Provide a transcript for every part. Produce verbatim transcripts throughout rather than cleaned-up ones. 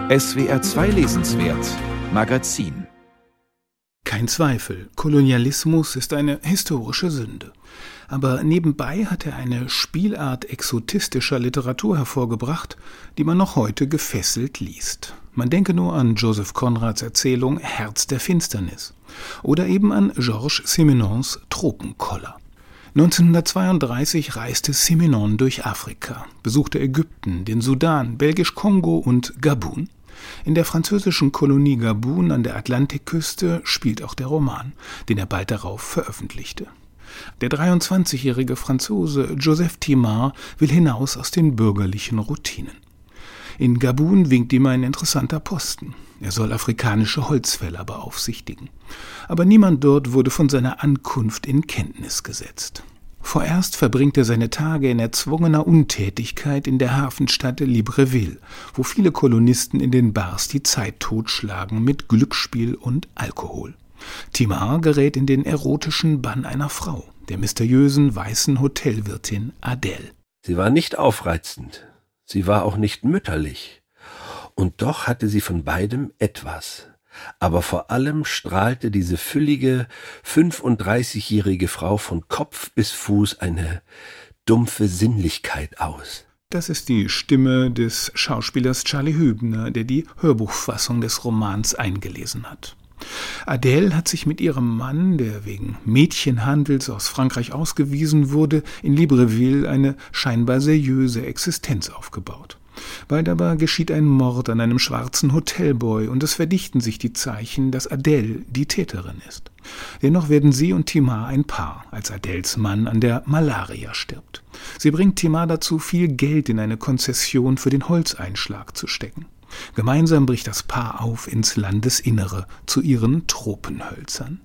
S W R zwei Lesenswert Magazin. Kein Zweifel, Kolonialismus ist eine historische Sünde. Aber nebenbei hat er eine Spielart exotistischer Literatur hervorgebracht, die man noch heute gefesselt liest. Man denke nur an Joseph Conrads Erzählung Herz der Finsternis oder eben an Georges Simenons Tropenkoller. neunzehnhundertzweiunddreißig reiste Simenon durch Afrika, besuchte Ägypten, den Sudan, Belgisch-Kongo und Gabun. In der französischen Kolonie Gabun an der Atlantikküste spielt auch der Roman, den er bald darauf veröffentlichte. Der dreiundzwanzigjährige Franzose Joseph Timard will hinaus aus den bürgerlichen Routinen. In Gabun winkt ihm ein interessanter Posten. Er soll afrikanische Holzfäller beaufsichtigen. Aber niemand dort wurde von seiner Ankunft in Kenntnis gesetzt. Vorerst verbringt er seine Tage in erzwungener Untätigkeit in der Hafenstadt Libreville, wo viele Kolonisten in den Bars die Zeit totschlagen mit Glücksspiel und Alkohol. Timard gerät in den erotischen Bann einer Frau, der mysteriösen weißen Hotelwirtin Adele. Sie war nicht aufreizend, sie war auch nicht mütterlich. Und doch hatte sie von beidem etwas. Aber vor allem strahlte diese füllige, fünfunddreißigjährige Frau von Kopf bis Fuß eine dumpfe Sinnlichkeit aus. Das ist die Stimme des Schauspielers Charlie Hübner, der die Hörbuchfassung des Romans eingelesen hat. Adele hat sich mit ihrem Mann, der wegen Mädchenhandels aus Frankreich ausgewiesen wurde, in Libreville eine scheinbar seriöse Existenz aufgebaut. Bald aber geschieht ein Mord an einem schwarzen Hotelboy und es verdichten sich die Zeichen, dass Adele die Täterin ist. Dennoch werden sie und Timard ein Paar, als Adeles Mann an der Malaria stirbt. Sie bringt Timard dazu, viel Geld in eine Konzession für den Holzeinschlag zu stecken. Gemeinsam bricht das Paar auf ins Landesinnere zu ihren Tropenhölzern.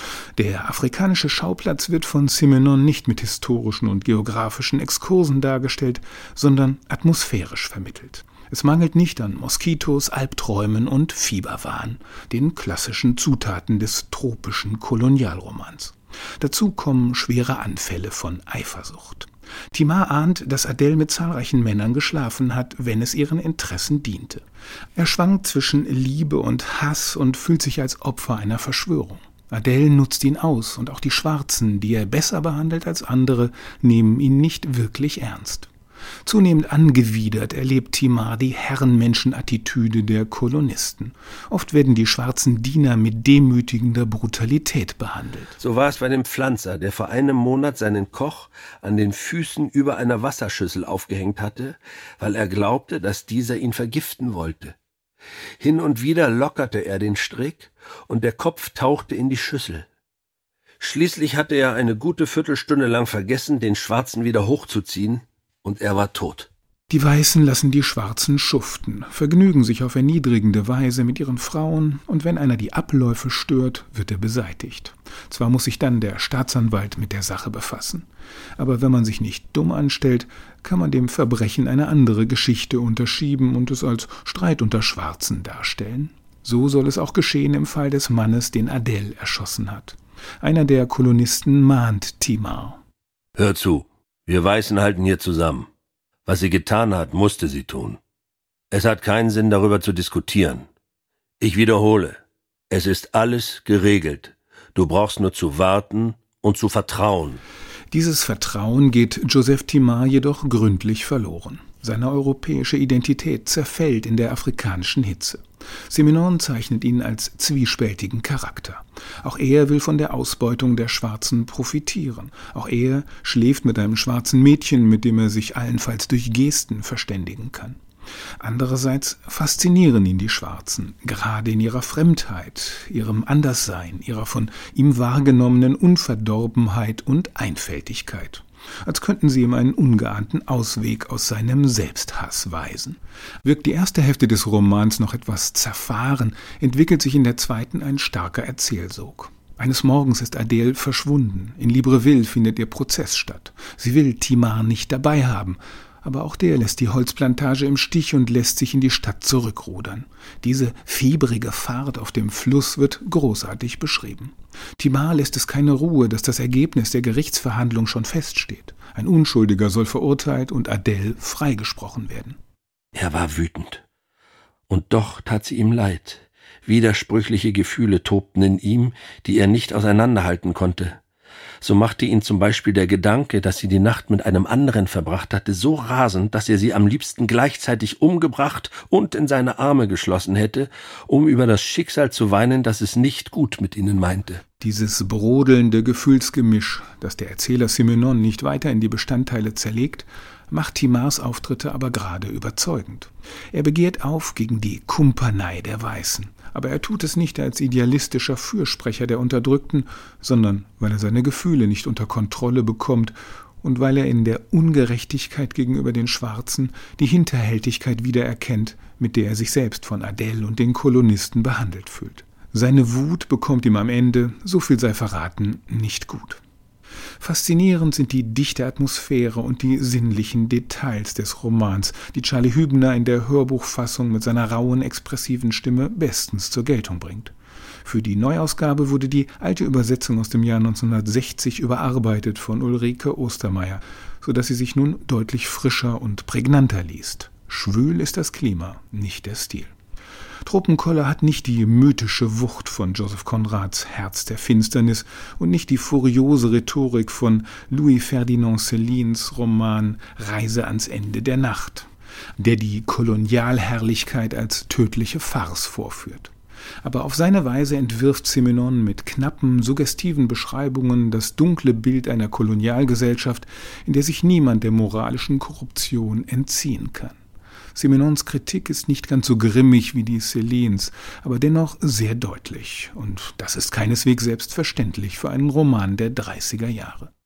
Der afrikanische Schauplatz wird von Simenon nicht mit historischen und geografischen Exkursen dargestellt, sondern atmosphärisch vermittelt. Es mangelt nicht an Moskitos, Albträumen und Fieberwahn, den klassischen Zutaten des tropischen Kolonialromans. Dazu kommen schwere Anfälle von Eifersucht. Timard ahnt, dass Adele mit zahlreichen Männern geschlafen hat, wenn es ihren Interessen diente. Er schwankt zwischen Liebe und Hass und fühlt sich als Opfer einer Verschwörung. Adele nutzt ihn aus und auch die Schwarzen, die er besser behandelt als andere, nehmen ihn nicht wirklich ernst. Zunehmend angewidert erlebt Timard die Herrenmenschenattitüde der Kolonisten. Oft werden die schwarzen Diener mit demütigender Brutalität behandelt. So war es bei dem Pflanzer, der vor einem Monat seinen Koch an den Füßen über einer Wasserschüssel aufgehängt hatte, weil er glaubte, dass dieser ihn vergiften wollte. Hin und wieder lockerte er den Strick und der Kopf tauchte in die Schüssel. Schließlich hatte er eine gute Viertelstunde lang vergessen, den Schwarzen wieder hochzuziehen, und er war tot. Die Weißen lassen die Schwarzen schuften, vergnügen sich auf erniedrigende Weise mit ihren Frauen, und wenn einer die Abläufe stört, wird er beseitigt. Zwar muss sich dann der Staatsanwalt mit der Sache befassen, aber wenn man sich nicht dumm anstellt, kann man dem Verbrechen eine andere Geschichte unterschieben und es als Streit unter Schwarzen darstellen. So soll es auch geschehen im Fall des Mannes, den Adele erschossen hat. Einer der Kolonisten mahnt Timard. Hör zu, wir Weißen halten hier zusammen. Was sie getan hat, musste sie tun. Es hat keinen Sinn, darüber zu diskutieren. Ich wiederhole, es ist alles geregelt. Du brauchst nur zu warten und zu vertrauen. Dieses Vertrauen geht Joseph Timard jedoch gründlich verloren. Seine europäische Identität zerfällt in der afrikanischen Hitze. Simenon zeichnet ihn als zwiespältigen Charakter. Auch er will von der Ausbeutung der Schwarzen profitieren. Auch er schläft mit einem schwarzen Mädchen, mit dem er sich allenfalls durch Gesten verständigen kann. Andererseits faszinieren ihn die Schwarzen, gerade in ihrer Fremdheit, ihrem Anderssein, ihrer von ihm wahrgenommenen Unverdorbenheit und Einfältigkeit. Als könnten sie ihm einen ungeahnten Ausweg aus seinem Selbsthass weisen. Wirkt die erste Hälfte des Romans noch etwas zerfahren, entwickelt sich in der zweiten ein starker Erzählsog. Eines Morgens ist Adele verschwunden. In Libreville findet ihr Prozess statt. Sie will Timard nicht dabei haben, aber auch der lässt die Holzplantage im Stich und lässt sich in die Stadt zurückrudern. Diese fiebrige Fahrt auf dem Fluss wird großartig beschrieben. Timard lässt es keine Ruhe, dass das Ergebnis der Gerichtsverhandlung schon feststeht. Ein Unschuldiger soll verurteilt und Adele freigesprochen werden. Er war wütend. Und doch tat sie ihm leid. Widersprüchliche Gefühle tobten in ihm, die er nicht auseinanderhalten konnte. So machte ihn zum Beispiel der Gedanke, dass sie die Nacht mit einem anderen verbracht hatte, so rasend, dass er sie am liebsten gleichzeitig umgebracht und in seine Arme geschlossen hätte, um über das Schicksal zu weinen, das es nicht gut mit ihnen meinte. Dieses brodelnde Gefühlsgemisch, das der Erzähler Simenon nicht weiter in die Bestandteile zerlegt, macht Timars Auftritte aber gerade überzeugend. Er begehrt auf gegen die Kumpanei der Weißen, aber er tut es nicht als idealistischer Fürsprecher der Unterdrückten, sondern weil er seine Gefühle nicht unter Kontrolle bekommt und weil er in der Ungerechtigkeit gegenüber den Schwarzen die Hinterhältigkeit wiedererkennt, mit der er sich selbst von Adele und den Kolonisten behandelt fühlt. Seine Wut bekommt ihm am Ende, so viel sei verraten, nicht gut. Faszinierend sind die dichte Atmosphäre und die sinnlichen Details des Romans, die Charlie Hübner in der Hörbuchfassung mit seiner rauen, expressiven Stimme bestens zur Geltung bringt. Für die Neuausgabe wurde die alte Übersetzung aus dem Jahr neunzehnhundertsechzig überarbeitet von Ulrike Ostermeier, sodass sie sich nun deutlich frischer und prägnanter liest. Schwül ist das Klima, nicht der Stil. Tropenkoller hat nicht die mythische Wucht von Joseph Conrads Herz der Finsternis und nicht die furiose Rhetorik von Louis-Ferdinand Céline's Roman Reise ans Ende der Nacht, der die Kolonialherrlichkeit als tödliche Farce vorführt. Aber auf seine Weise entwirft Simenon mit knappen, suggestiven Beschreibungen das dunkle Bild einer Kolonialgesellschaft, in der sich niemand der moralischen Korruption entziehen kann. Simenons Kritik ist nicht ganz so grimmig wie die Céline's, aber dennoch sehr deutlich. Und das ist keineswegs selbstverständlich für einen Roman der dreißiger Jahre.